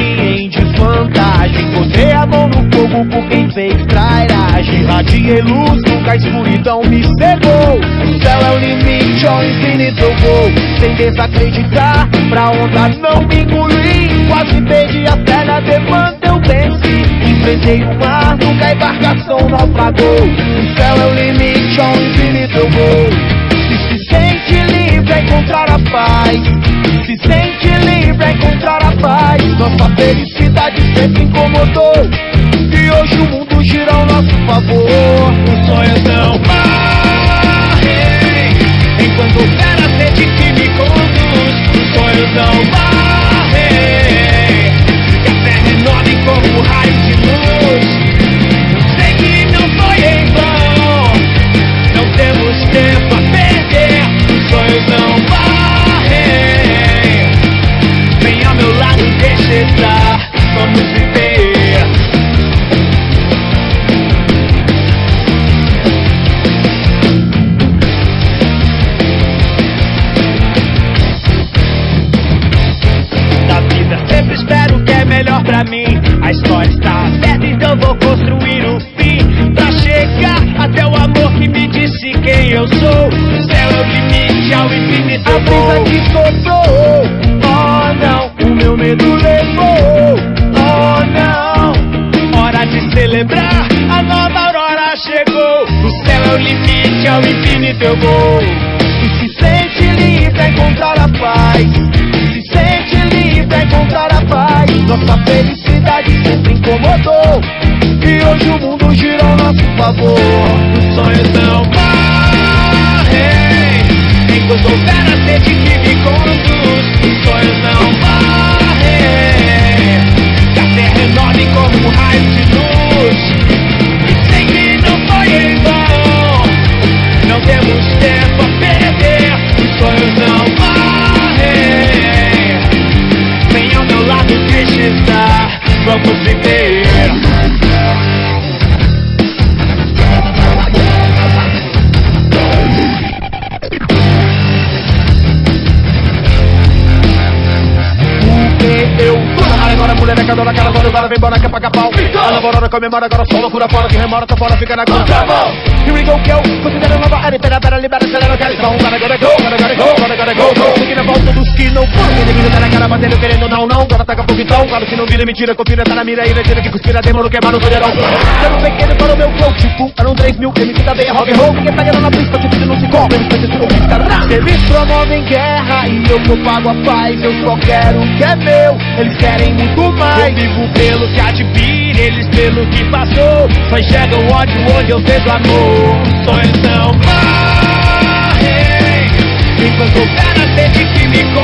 em desvantagem. Botei a mão no fogo por quem fez trairagem. Radiei luz, nunca a escuridão me cegou. O céu é o limite, ao infinito eu vou. Sem desacreditar, pra onda não me engolir. Quase perdi a fé na demanda, eu venci. Enfrentei o mar, nunca a embarcação naufragou. O céu é o limite, ao infinito eu vou. E se sente livre a encontrar a paz. Se sente livre a encontrar a paz. Nossa felicidade sempre incomodou, e hoje o mundo gira ao nosso favor. Os sonhos não morrem enquanto houver a sede que me conduz. Os sonhos não morrem e a fé renove como raio de luz. Eu sei que não foi em vão, não temos tempo a perder. Os sonhos não morrem, vem ao meu lado, deixa estar, vamos viver. Melhor pra mim, a história está aberta, então vou construir o fim. Pra chegar até o amor que me disse quem eu sou. O céu é o limite, ao infinito eu vou. A brisa que soltou, oh não, o meu medo levou, oh não. Hora de celebrar, a nova aurora chegou. O céu é o limite, ao infinito eu vou. E se sente livre a encontrar a paz. Se sente livre a encontrar a paz. Nossa felicidade sempre incomodou, e hoje o mundo gira ao nosso favor. Os sonhos não morrem enquanto houver a sede que me conduz. Os sonhos não morrem, que a terra renove como um raio de luz. E sei que não foi em vão, não temos tempo a perder. Os sonhos não morrem, vem ao meu lado, deixa estar, vamos viver. Agora mulher é cadona, aquela zona, agora vem embora, quer pagar pau. A namorada comemora, agora só loucura fora, que remora, tá fora, fica na contramão. Here we go, kill, considera nova era, pera, libera, acelera, quer então. Gotta go, fique na volta dos que não foram. Quem devia tá na cara, batendo, querendo não, agora taca pouco então. Claro que não vira mentira, confira, tá na mira, ira, tira que conspira, demônio, queimar no colherão. Quero pequeno para o meu flow, tipo, eram 3.000, MC da veia, rock and roll. Quem pega na pista, tipo, não se cobre, eles pensam que não fica. Eles promovem guerra e eu propago a paz. Eu só quero o que é meu, eles querem muito mais. Eu vivo pelo que admiro, eles pelo que passou. Só enxergam o ódio onde eu vejo amor. Os sonhos não morrem enquanto houver a sede que me